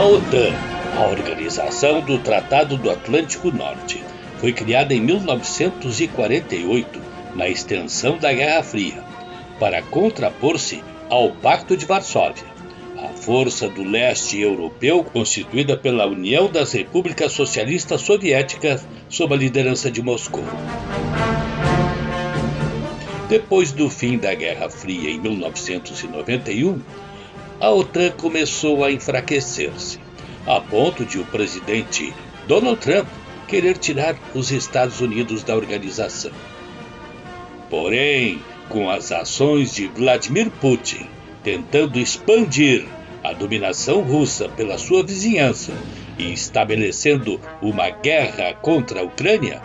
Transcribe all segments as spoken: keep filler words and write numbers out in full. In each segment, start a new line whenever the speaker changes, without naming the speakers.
A OTAN, a Organização do Tratado do Atlântico Norte, foi criada em mil novecentos e quarenta e oito, na extensão da Guerra Fria, para contrapor-se ao Pacto de Varsóvia, a força do leste europeu constituída pela União das Repúblicas Socialistas Soviéticas sob a liderança de Moscou. Depois do fim da Guerra Fria em mil novecentos e noventa e um, a OTAN começou a enfraquecer-se, a ponto de o presidente Donald Trump querer tirar os Estados Unidos da organização. Porém, com as ações de Vladimir Putin tentando expandir a dominação russa pela sua vizinhança e estabelecendo uma guerra contra a Ucrânia,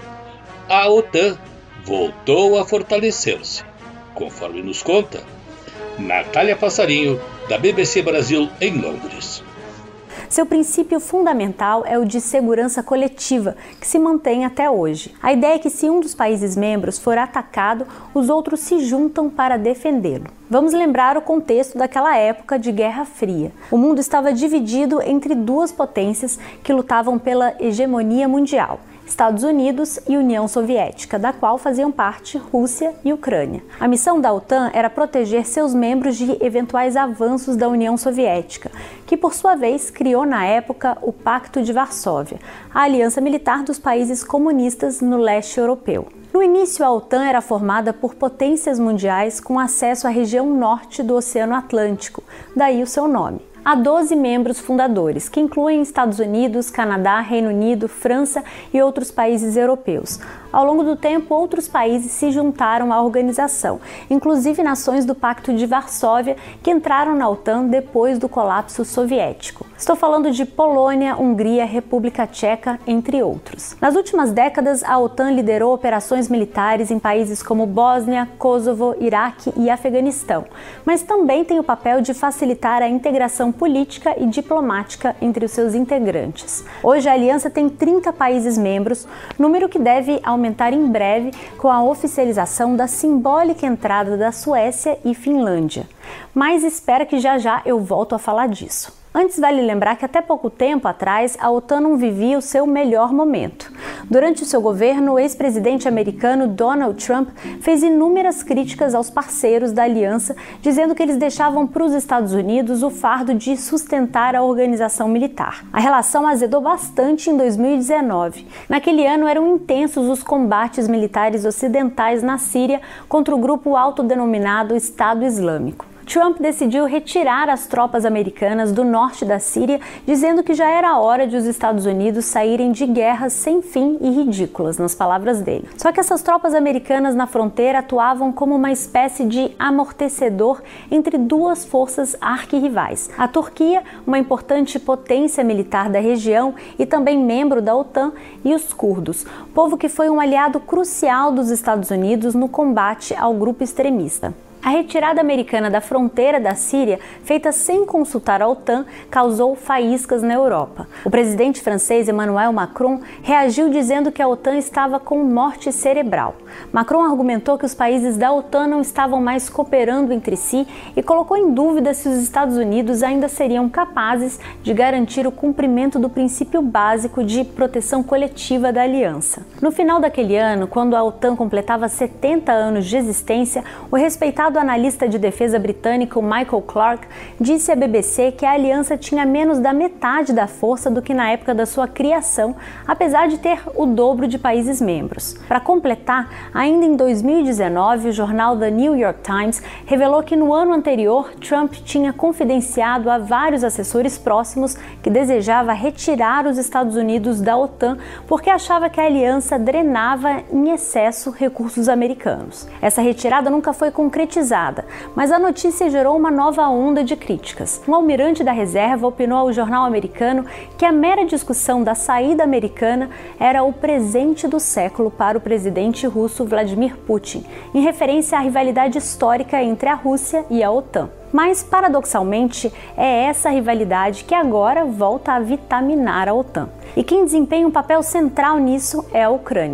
a OTAN voltou a fortalecer-se, conforme nos conta Natália Passarinho, da B B C Brasil, em Londres.
Seu princípio fundamental é o de segurança coletiva, que se mantém até hoje. A ideia é que se um dos países membros for atacado, os outros se juntam para defendê-lo. Vamos lembrar o contexto daquela época de Guerra Fria. O mundo estava dividido entre duas potências que lutavam pela hegemonia mundial: Estados Unidos e União Soviética, da qual faziam parte Rússia e Ucrânia. A missão da OTAN era proteger seus membros de eventuais avanços da União Soviética, que por sua vez criou na época o Pacto de Varsóvia, a aliança militar dos países comunistas no leste europeu. No início, a OTAN era formada por potências mundiais com acesso à região norte do Oceano Atlântico, daí o seu nome. Há doze membros fundadores, que incluem Estados Unidos, Canadá, Reino Unido, França e outros países europeus. Ao longo do tempo, outros países se juntaram à organização, inclusive nações do Pacto de Varsóvia, que entraram na OTAN depois do colapso soviético. Estou falando de Polônia, Hungria, República Tcheca, entre outros. Nas últimas décadas, a OTAN liderou operações militares em países como Bósnia, Kosovo, Iraque e Afeganistão, mas também tem o papel de facilitar a integração política e diplomática entre os seus integrantes. Hoje a aliança tem trinta países membros, número que deve aumentar em breve com a oficialização da simbólica entrada da Suécia e Finlândia. Mas espera que já já eu volto a falar disso. Antes, vale lembrar que até pouco tempo atrás a OTAN não vivia o seu melhor momento. Durante o seu governo, o ex-presidente americano Donald Trump fez inúmeras críticas aos parceiros da aliança, dizendo que eles deixavam para os Estados Unidos o fardo de sustentar a organização militar. A relação azedou bastante em dois mil e dezenove. Naquele ano eram intensos os combates militares ocidentais na Síria contra o grupo autodenominado Estado Islâmico. Trump decidiu retirar as tropas americanas do norte da Síria, dizendo que já era hora de os Estados Unidos saírem de guerras sem fim e ridículas, nas palavras dele. Só que essas tropas americanas na fronteira atuavam como uma espécie de amortecedor entre duas forças arquirrivais: a Turquia, uma importante potência militar da região e também membro da OTAN, e os curdos, povo que foi um aliado crucial dos Estados Unidos no combate ao grupo extremista. A retirada americana da fronteira da Síria, feita sem consultar a OTAN, causou faíscas na Europa. O presidente francês Emmanuel Macron reagiu dizendo que a OTAN estava com morte cerebral. Macron argumentou que os países da OTAN não estavam mais cooperando entre si e colocou em dúvida se os Estados Unidos ainda seriam capazes de garantir o cumprimento do princípio básico de proteção coletiva da aliança. No final daquele ano, quando a OTAN completava setenta anos de existência, o respeitado O analista de defesa britânico Michael Clark disse à B B C que a aliança tinha menos da metade da força do que na época da sua criação, apesar de ter o dobro de países membros. Para completar, ainda em dois mil e dezenove, o jornal The New York Times revelou que no ano anterior, Trump tinha confidenciado a vários assessores próximos que desejava retirar os Estados Unidos da OTAN porque achava que a aliança drenava em excesso recursos americanos. Essa retirada nunca foi concretizada, mas a notícia gerou uma nova onda de críticas. Um almirante da reserva opinou ao jornal americano que a mera discussão da saída americana era o presente do século para o presidente russo Vladimir Putin, em referência à rivalidade histórica entre a Rússia e a OTAN. Mas, paradoxalmente, é essa rivalidade que agora volta a vitaminar a OTAN. E quem desempenha um papel central nisso é a Ucrânia.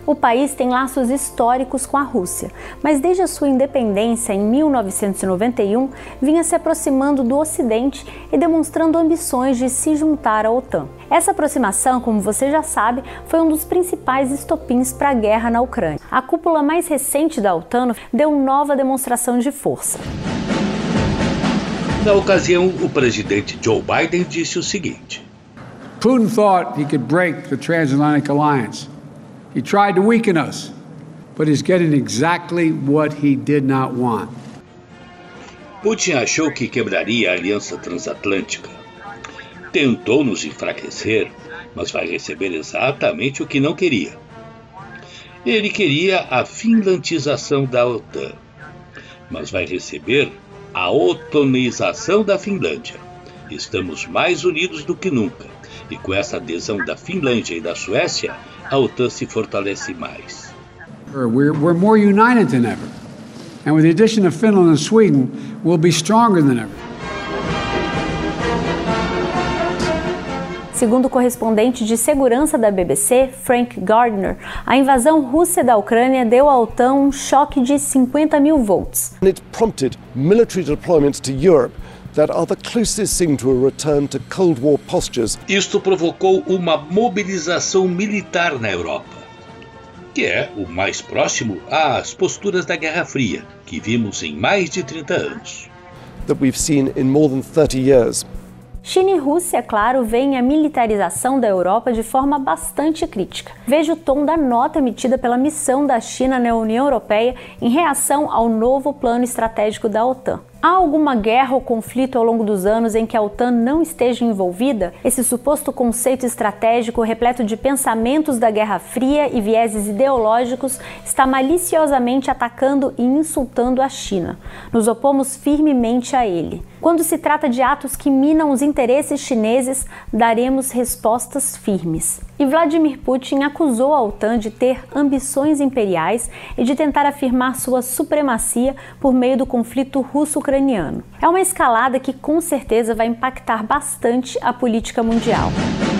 O país tem laços históricos com a Rússia, mas desde a sua independência em mil novecentos e noventa e um, vinha se aproximando do Ocidente e demonstrando ambições de se juntar à OTAN. Essa aproximação, como você já sabe, foi um dos principais estopins para a guerra na Ucrânia. A cúpula mais recente da OTAN deu nova demonstração de força.
Na ocasião, o presidente Joe Biden disse o seguinte:
Putin thought he could break the transatlantic alliance. He tried to weaken us, but he's getting exactly what he did not want.
Putin achou que quebraria a aliança transatlântica. Tentou nos enfraquecer, mas vai receber exatamente o que não queria. Ele queria a finlandização da OTAN, mas vai receber a otanização da Finlândia. Estamos mais unidos do que nunca, e com essa adesão da Finlândia e da Suécia, a OTAN se fortalece mais.
We're, we're more united than ever. And with the addition of Finland and Sweden, we'll be stronger than ever.
Segundo o correspondente de segurança da B B C, Frank Gardner, a invasão russa da Ucrânia deu à OTAN um choque de cinquenta mil volts.
It prompted military deployments to Europe that are the closest thing to a return to Cold War postures.
Isto provocou uma mobilização militar na Europa, que é o mais próximo às posturas da Guerra Fria, que vimos em mais de trinta anos.
That we've seen in more than thirty years.
China e Rússia, claro, veem a militarização da Europa de forma bastante crítica. Veja o tom da nota emitida pela missão da China na União Europeia em reação ao novo plano estratégico da OTAN. Há alguma guerra ou conflito ao longo dos anos em que a OTAN não esteja envolvida? Esse suposto conceito estratégico repleto de pensamentos da Guerra Fria e vieses ideológicos está maliciosamente atacando e insultando a China. Nos opomos firmemente a ele. Quando se trata de atos que minam os interesses chineses, daremos respostas firmes. E Vladimir Putin acusou a OTAN de ter ambições imperiais e de tentar afirmar sua supremacia por meio do conflito russo-ucraniano. É uma escalada que com certeza vai impactar bastante a política mundial.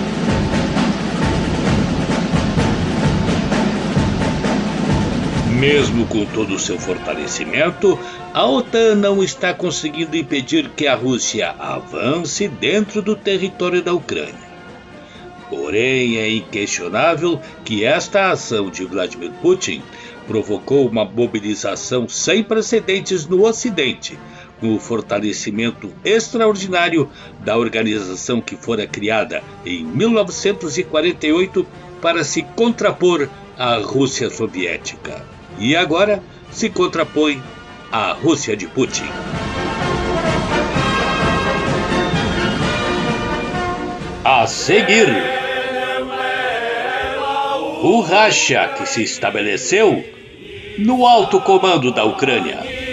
Mesmo com todo o seu fortalecimento, a OTAN não está conseguindo impedir que a Rússia avance dentro do território da Ucrânia. Porém, é inquestionável que esta ação de Vladimir Putin provocou uma mobilização sem precedentes no Ocidente, com o fortalecimento extraordinário da organização que fora criada em mil novecentos e quarenta e oito para se contrapor à Rússia soviética. E agora se contrapõe à Rússia de Putin. A seguir, o racha que se estabeleceu no alto comando da Ucrânia.